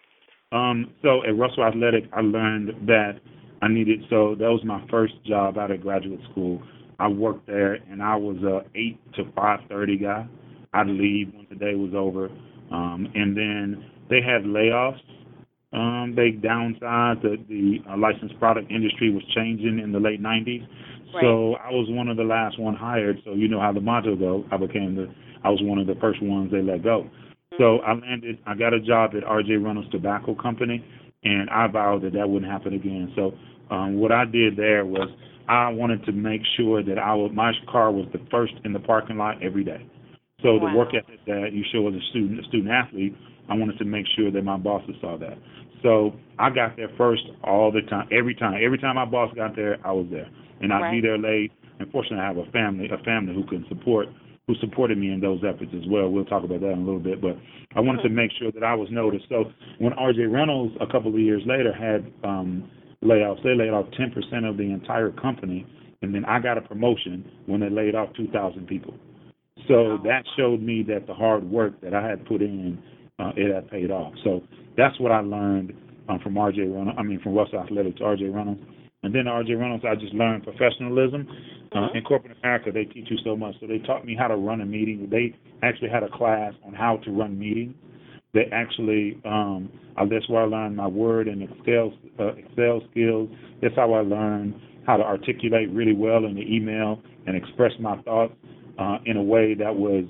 Um, so at Russell Athletic, I learned that I needed, so that was my first job out of graduate school. I worked there, and I was a eight to five thirty guy. I'd leave when the day was over. Um, and then they had layoffs. Um, they downsized. The, the uh, licensed product industry was changing in the late nineties. Right. So I was one of the last one hired. So you know how the motto goes. I became the, I was one of the first ones they let go. Mm-hmm. So I landed, I got a job at R J Reynolds Tobacco Company, and I vowed that that wouldn't happen again. So um, what I did there was I wanted to make sure that I would, my car was the first in the parking lot every day. So wow. the work ethic that you show as a student, a student athlete, I wanted to make sure that my bosses saw that. So I got there first all the time, every time. Every time my boss got there, I was there. And I'd right. be there late. and fortunately, I have a family, a family who can support, who supported me in those efforts as well. We'll talk about that in a little bit, but I wanted to make sure that I was noticed. So when R J Reynolds, a couple of years later, had um, layoffs, they laid off ten percent of the entire company, and then I got a promotion when they laid off two thousand people. So that showed me that the hard work that I had put in, uh, it had paid off. So that's what I learned um, from R J Reynolds, I mean, from Russell Athletic to R J Reynolds. And then R J Reynolds, I just learned professionalism. Uh, mm-hmm. In corporate America, they teach you so much. So they taught me how to run a meeting. They actually had a class on how to run meetings. They actually, um, that's where I learned my Word and Excel, uh, Excel skills. That's how I learned how to articulate really well in the email and express my thoughts uh, in a way that was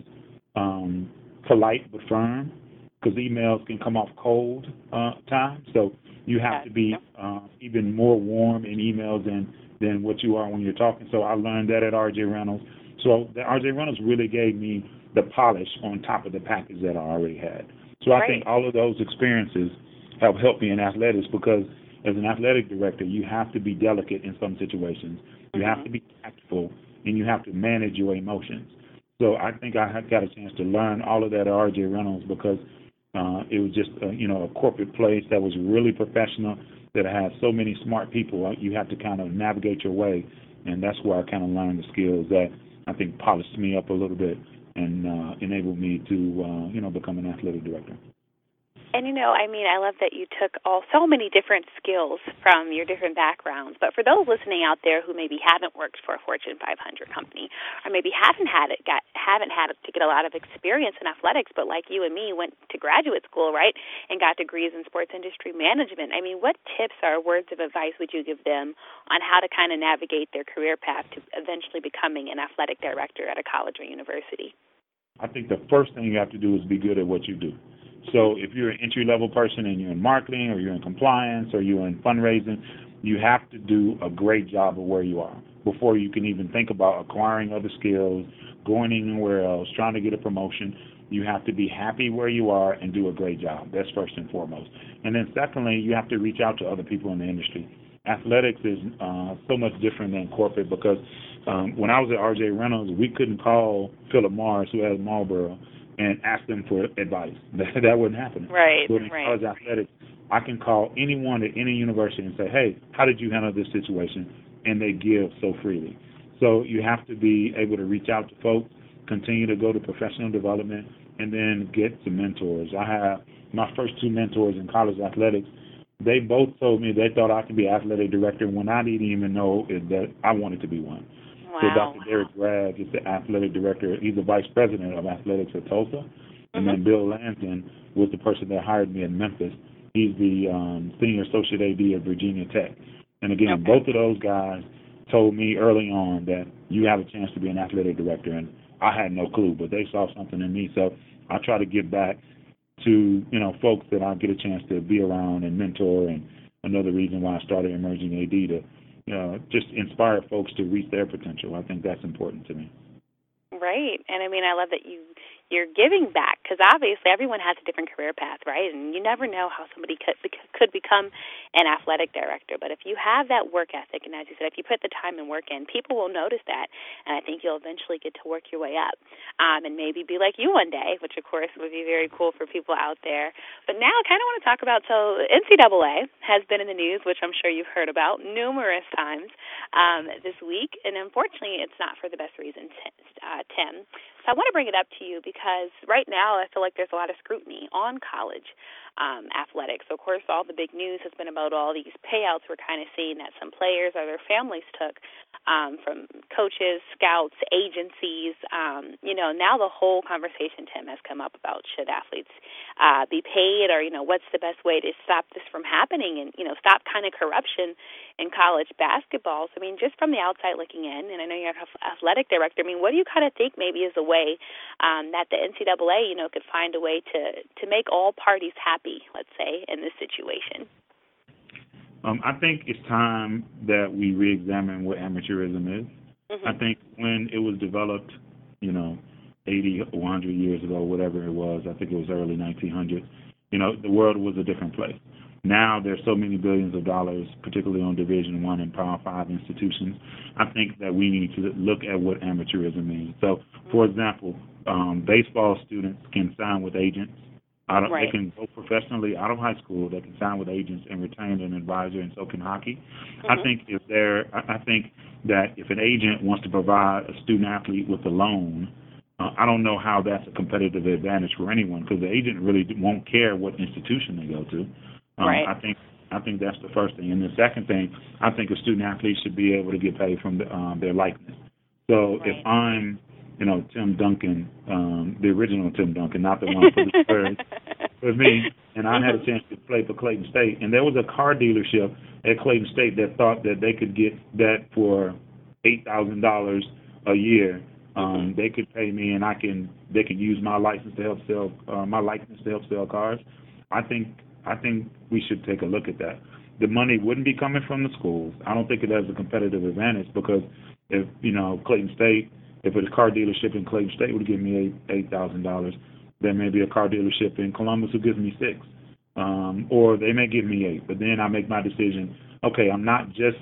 um, polite but firm, because emails can come off cold uh, times. So you have to be uh, even more warm in emails than, than what you are when you're talking. So I learned that at R J Reynolds. So the R J Reynolds really gave me the polish on top of the package that I already had. So I right. think all of those experiences have helped me in athletics, because as an athletic director, you have to be delicate in some situations. You mm-hmm. have to be tactful, and you have to manage your emotions. So I think I had got a chance to learn all of that at R J Reynolds, because uh, it was just a, you know a corporate place that was really professional, that had so many smart people. You have to kind of navigate your way, and that's where I kind of learned the skills that I think polished me up a little bit and uh, enabled me to uh, you know become an athletic director. And, you know, I mean, I love that you took all so many different skills from your different backgrounds. But for those listening out there who maybe haven't worked for a Fortune five hundred company, or maybe haven't had it, got, haven't had to get a lot of experience in athletics, but like you and me, went to graduate school, right, and got degrees in sports industry management. I mean, what tips or words of advice would you give them on how to kind of navigate their career path to eventually becoming an athletic director at a college or university? I think the first thing you have to do is be good at what you do. So if you're an entry-level person and you're in marketing, or you're in compliance, or you're in fundraising, you have to do a great job of where you are before you can even think about acquiring other skills, going anywhere else, trying to get a promotion. You have to be happy where you are and do a great job. That's first and foremost. And then secondly, you have to reach out to other people in the industry. Athletics is uh, so much different than corporate, because um, when I was at R J Reynolds, we couldn't call Philip Morris, who has Marlboro, and ask them for advice. That, that wouldn't happen. Right, but in right. college athletics, I can call anyone at any university and say, hey, how did you handle this situation? And they give so freely. So you have to be able to reach out to folks, continue to go to professional development, and then get some mentors. I have my first two mentors in college athletics. They both told me they thought I could be athletic director when I didn't even know that I wanted to be one. Wow. So Doctor Derek Gragg is the athletic director. He's the vice president of athletics at Tulsa. Mm-hmm. And then Bill Lansden was the person that hired me in Memphis. He's the um, senior associate A D at Virginia Tech. And again, okay. both of those guys told me early on that you have a chance to be an athletic director. And I had no clue, but they saw something in me. So I try to give back to, you know, folks that I get a chance to be around and mentor. And another reason why I started Emerging A D, to you know, just inspire folks to reach their potential. I think that's important to me. Right. And, I mean, I love that you, you're giving back, because obviously everyone has a different career path, right? And you never know how somebody could, could become an athletic director. But if you have that work ethic, and as you said, if you put the time and work in, people will notice that, and I think you'll eventually get to work your way up um, and maybe be like you one day, which, of course, would be very cool for people out there. But now I kind of want to talk about, so N C double A has been in the news, which I'm sure you've heard about numerous times um, this week, and unfortunately it's not for the best reason, uh, Tim. So I want to bring it up to you because right now I feel like there's a lot of scrutiny on college um, athletics. So, of course, all the big news has been about all these payouts we're kind of seeing that some players or their families took um, from coaches, scouts, agencies. Um, you know, now the whole conversation, Tim, has come up about should athletes uh, be paid, or, you know, what's the best way to stop this from happening and, you know, stop kind of corruption in college basketball. So, I mean, just from the outside looking in, and I know you're an athletic director, I mean, what do you kind of think maybe is a way um, that the N C double A, you know, could find a way to, to make all parties happy, let's say, in this situation? Um, I think it's time that we re-examine what amateurism is. Mm-hmm. I think when it was developed, you know, eighty or one hundred years ago, whatever it was, I think it was early nineteen hundreds, you know, the world was a different place. now there's so many billions of dollars, particularly on Division One and Power Five institutions. I think that we need to look at what amateurism means. So, for example, um, baseball students can sign with agents. Out of, right. They can go professionally out of high school. They can sign with agents and retain an advisor, and so can hockey. Mm-hmm. I think if there, I think that if an agent wants to provide a student athlete with a loan, uh, I don't know how that's a competitive advantage for anyone, because the agent really won't care what institution they go to. Um, right. I think I think that's the first thing, and the second thing, I think a student athlete should be able to get paid from the, um, their likeness. So right. if I'm You know, Tim Duncan, um, the original Tim Duncan, not the one for the Spurs, for me, and I had a chance to play for Clayton State. And there was a car dealership at Clayton State that thought that they could get that for eight thousand dollars a year. Um, mm-hmm. They could pay me, and I can. They could use my license to help sell uh, my likeness to help sell cars. I think I think we should take a look at that. The money wouldn't be coming from the schools. I don't think it has a competitive advantage, because if you know Clayton State. If a car dealership in Clayton State would give me eight eight thousand dollars, there may be a car dealership in Columbus who gives me six, um, or they may give me eight. But then I make my decision. Okay, I'm not just.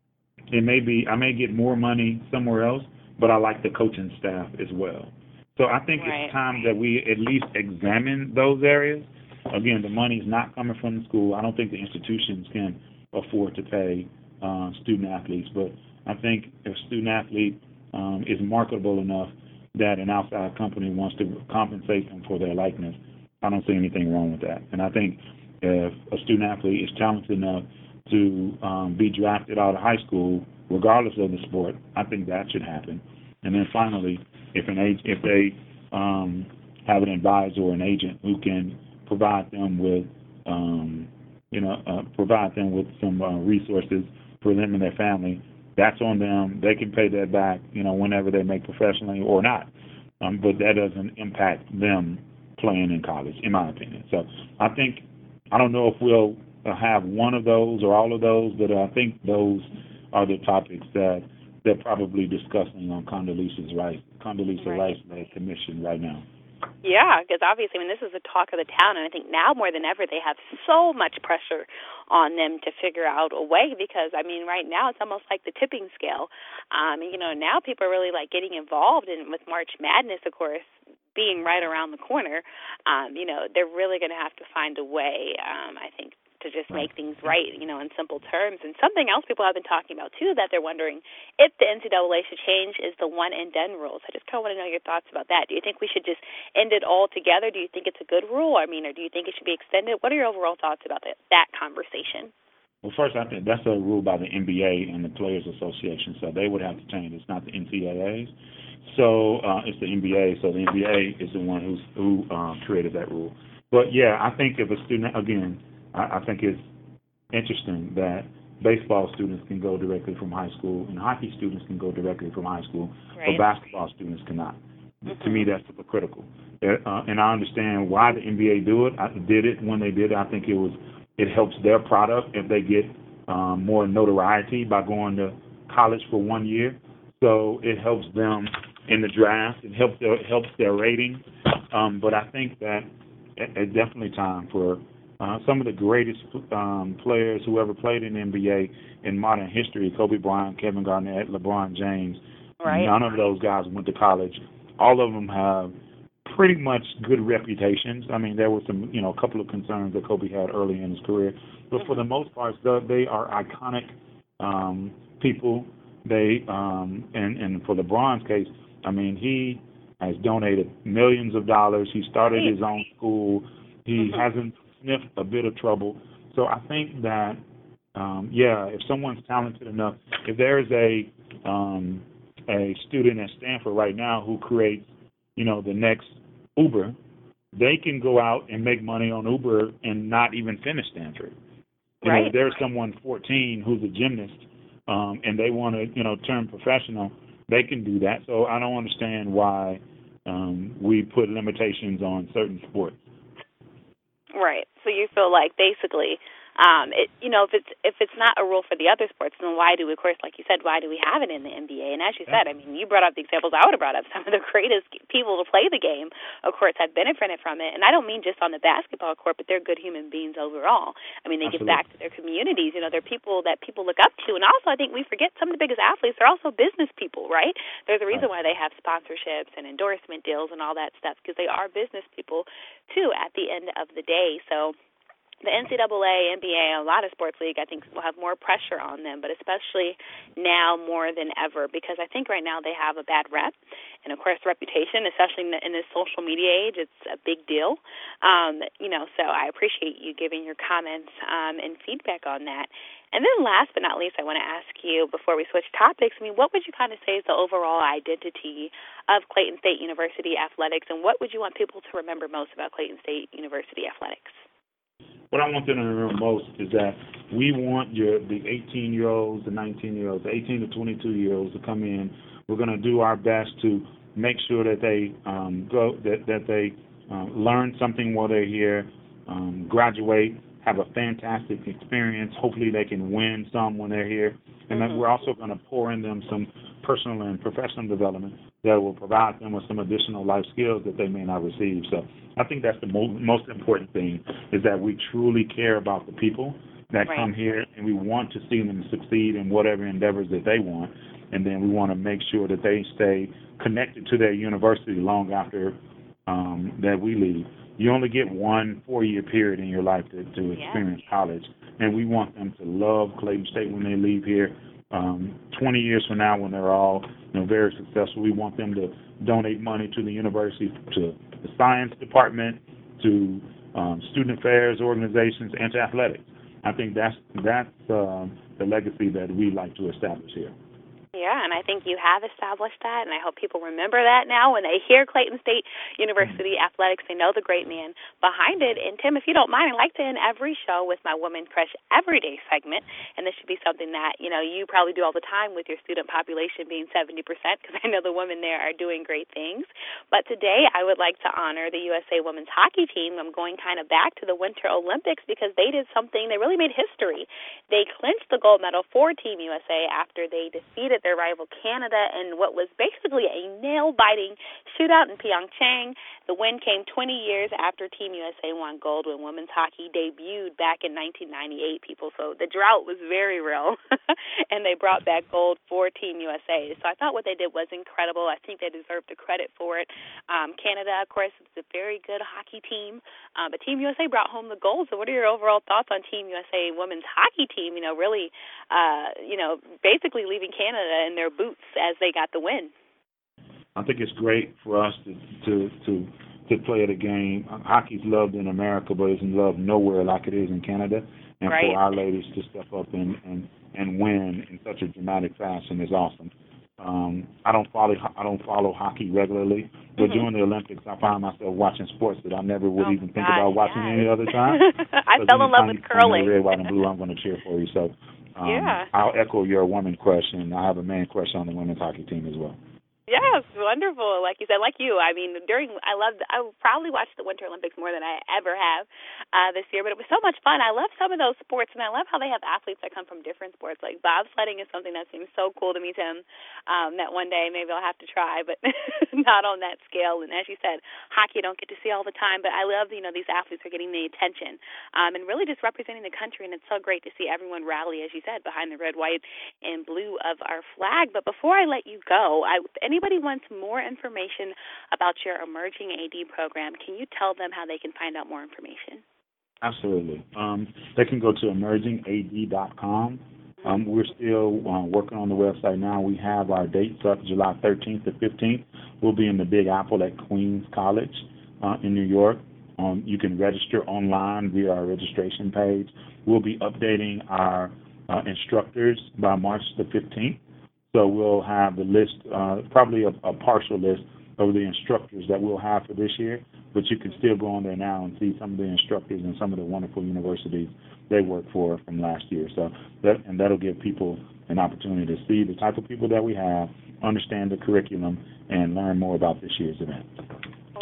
It may be I may get more money somewhere else, but I like the coaching staff as well. So I think right. it's time that we at least examine those areas. Again, the money's not coming from the school. I don't think the institutions can afford to pay uh, student athletes, but I think if a student athlete Um, is marketable enough that an outside company wants to compensate them for their likeness, I don't see anything wrong with that. And I think if a student athlete is talented enough to um, be drafted out of high school, regardless of the sport, I think that should happen. And then finally, if an age, if they um, have an advisor or an agent who can provide them with, um, you know, uh, provide them with some uh, resources for them and their family, that's on them. They can pay that back, you know, whenever they make professionally or not. Um, but that doesn't impact them playing in college, in my opinion. So I think, I don't know if we'll have one of those or all of those, but I think those are the topics that they're probably discussing on Condoleezza Rice, Condoleezza right. Rice commission right now. Yeah, because obviously, I mean, this is the talk of the town, and I think now more than ever they have so much pressure on them to figure out a way, because, I mean, right now it's almost like the tipping scale. Um, you know, now people are really, like, getting involved in with March Madness, of course, being right around the corner. Um, you know, they're really going to have to find a way, um, I think, to just make things right, you know, in simple terms. And something else people have been talking about, too, that they're wondering if the N C double A should change is the one and done rules. I just kind of want to know your thoughts about that. Do you think we should just end it all together? Do you think it's a good rule? I mean, or do you think it should be extended? What are your overall thoughts about that, that conversation? Well, first, I think that's a rule by the N B A and the Players Association, so they would have to change. It's not the N C double A. So uh, it's the N B A, so the N B A is the one who's, who um, created that rule. But, yeah, I think if a student, again, I, I think it's interesting that baseball students can go directly from high school and hockey students can go directly from high school, right. but basketball students cannot. Mm-hmm. To me, that's hypocritical. Uh, and I understand why the N B A do it. I did it when they did it. I think it was it helps their product if they get um, more notoriety by going to college for one year. So it helps them in the draft. It helps their helps their rating. Um, but I think that it's definitely time for Uh, some of the greatest um, players who ever played in the N B A in modern history, Kobe Bryant, Kevin Garnett, LeBron James, right. none of those guys went to college. All of them have pretty much good reputations. I mean, there were some, you know, a couple of concerns that Kobe had early in his career. But for the most part, they are iconic um, people. They um, and, and for LeBron's case, I mean, he has donated millions of dollars. He started his own school. He mm-hmm. hasn't sniffed a bit of trouble. So I think that, um, yeah, if someone's talented enough, if there's a um, a student at Stanford right now who creates, you know, the next Uber, they can go out and make money on Uber and not even finish Stanford. You right. know, if there's someone fourteen who's a gymnast um, and they want to, you know, turn professional, they can do that. So I don't understand why um, we put limitations on certain sports. Right. So you feel like basically um, it, you know, if it's if it's not a rule for the other sports, then why do we, of course, like you said, why do we have it in the N B A? And as you Yeah. said, I mean, you brought up the examples I would have brought up. Some of the greatest people to play the game, of course, have benefited from it. And I don't mean just on the basketball court, but they're good human beings overall. I mean, they Absolutely. give back to their communities. You know, they're people that people look up to. And also, I think we forget some of the biggest athletes are also business people, right? There's a reason why they have sponsorships and endorsement deals and all that stuff, because they are business people, too, at the end of the day. So the N C double A, N B A, a lot of sports league, I think, will have more pressure on them, but especially now more than ever, because I think right now they have a bad rep, and of course reputation, especially in, the, in this social media age, it's a big deal. Um, you know, so I appreciate you giving your comments um, and feedback on that. And then last but not least, I want to ask you, before we switch topics, I mean, what would you kind of say is the overall identity of Clayton State University athletics, and what would you want people to remember most about Clayton State University athletics? What I want them to remember most is that we want your the eighteen-year-olds, the nineteen-year-olds, the eighteen to twenty-two-year-olds to come in. We're going to do our best to make sure that they um, go that that they uh, learn something while they're here, um, graduate, have a fantastic experience. Hopefully, they can win some when they're here, and Mm-hmm. then we're also going to pour in them some personal and professional development that will provide them with some additional life skills that they may not receive. So I think that's the mo- most important thing, is that we truly care about the people that Right. come here, and we want to see them succeed in whatever endeavors that they want. And then we want to make sure that they stay connected to their university long after um, that we leave. You only get one four-year period in your life to, to experience yeah. college, and we want them to love Clayton State when they leave here. Um, twenty years from now, when they're all you know very successful, we want them to donate money to the university, to the science department, to um, student affairs organizations, and to athletics. I think that's that's um, the legacy that we like to establish here. Yeah, and I think you have established that, and I hope people remember that now when they hear Clayton State University mm-hmm. athletics. They know the great man behind it. And, Tim, if you don't mind, I'd like to end every show with my Woman Crush Everyday segment, and this should be something that, you know, you probably do all the time with your student population being seventy percent, because I know the women there are doing great things. But today I would like to honor the U S A women's hockey team. I'm going kind of back to the Winter Olympics because they did something, they really made history. They clinched the gold medal for Team U S A after they defeated their rival Canada in what was basically a nail-biting shootout in Pyeongchang. The win came twenty years after Team U S A won gold when women's hockey debuted back in nineteen ninety-eight, people. So the drought was very real, and they brought back gold for Team U S A. So I thought what they did was incredible. I think they deserve the credit for it. Um, Canada, of course, is a very good hockey team, uh, but Team U S A brought home the gold. So what are your overall thoughts on Team U S A women's hockey team, you know, really, uh, you know, basically leaving Canada in their boots as they got the win? I think it's great for us to to to, to play at a game. Hockey's loved in America, but it's loved nowhere like it is in Canada. And right. for our ladies to step up and, and, and win in such a dramatic fashion is awesome. Um, I don't follow I don't follow hockey regularly, but mm-hmm. during the Olympics, I find myself watching sports that I never would oh, even think God, about watching yes. any other time. I fell in love with curling. Red, white, and blue, I'm going to cheer for you. So um, yeah. I'll echo your woman crush, and I have a man crush on the women's hockey team as well. Yes, wonderful. Like you said, like you. I mean, during I loved. I probably watched the Winter Olympics more than I ever have uh, this year, but it was so much fun. I love some of those sports, and I love how they have athletes that come from different sports. Like bobsledding is something that seems so cool to me, Tim. Um, that one day maybe I'll have to try, but not on that scale. And as you said, hockey I don't get to see all the time, but I love you know these athletes are getting the attention um, and really just representing the country. And it's so great to see everyone rally, as you said, behind the red, white, and blue of our flag. But before I let you go, I any Anybody wants more information about your Emerging A D program, can you tell them how they can find out more information? Absolutely. Um, they can go to emerging a d dot com. Um, we're still uh, working on the website now. We have our dates up July thirteenth to fifteenth. We'll be in the Big Apple at Queens College uh, in New York. Um, you can register online via our registration page. We'll be updating our uh, instructors by March the fifteenth. So we'll have the list, uh, probably a, a partial list of the instructors that we'll have for this year, but you can still go on there now and see some of the instructors and some of the wonderful universities they work for from last year. So that, and that'll give people an opportunity to see the type of people that we have, understand the curriculum, and learn more about this year's event. Well,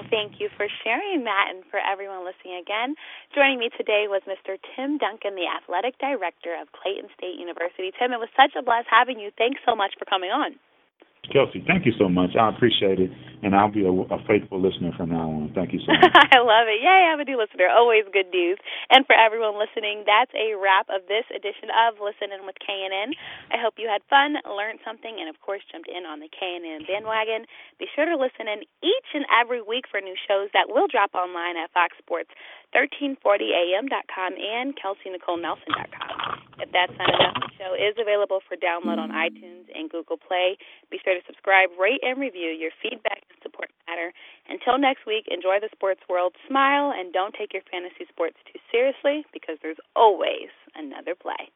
Thank you for sharing that, and for everyone listening again. Joining me today was Mister Tim Duncan, the Athletic Director of Clayton State University. Tim, it was such a blast having you. Thanks so much for coming on. Kelsey, thank you so much. I appreciate it, and I'll be a, a faithful listener from now on. Thank you so much. I love it. Yay, I'm a new listener. Always good news. And for everyone listening, that's a wrap of this edition of Listen In with K N N. I hope you had fun, learned something, and, of course, jumped in on the K N N bandwagon. Be sure to listen in each and every week for new shows that will drop online at Fox Sports thirteen forty A M dot com and Kelsey Nicole Nelson dot com. If that's not enough, the show is available for download on iTunes and Google Play. Be sure to subscribe, rate, and review. Your feedback and support matter. Until next week, enjoy the sports world, smile, and don't take your fantasy sports too seriously, because there's always another play.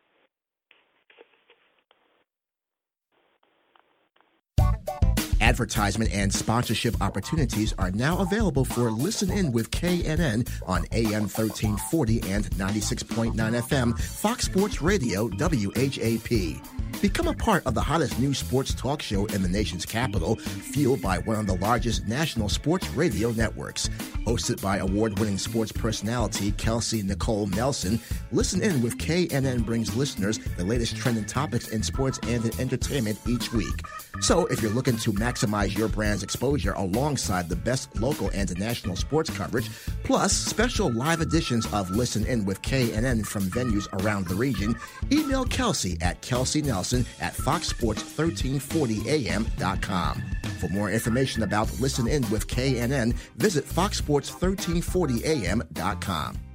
Advertisement and sponsorship opportunities are now available for Listen In with K N N on A M thirteen forty and ninety-six point nine F M, Fox Sports Radio, W H A P. Become a part of the hottest new sports talk show in the nation's capital, fueled by one of the largest national sports radio networks. Hosted by award-winning sports personality Kelsey Nicole Nelson, Listen In with K N N brings listeners the latest trending topics in sports and in entertainment each week. So if you're looking to maximize your brand's exposure alongside the best local and national sports coverage, plus special live editions of Listen In with K N N from venues around the region, email Kelsey at Kelsey Nelson at fox sports thirteen forty A M dot com. For more information about Listen In with K N N, visit fox sports thirteen forty A M dot com.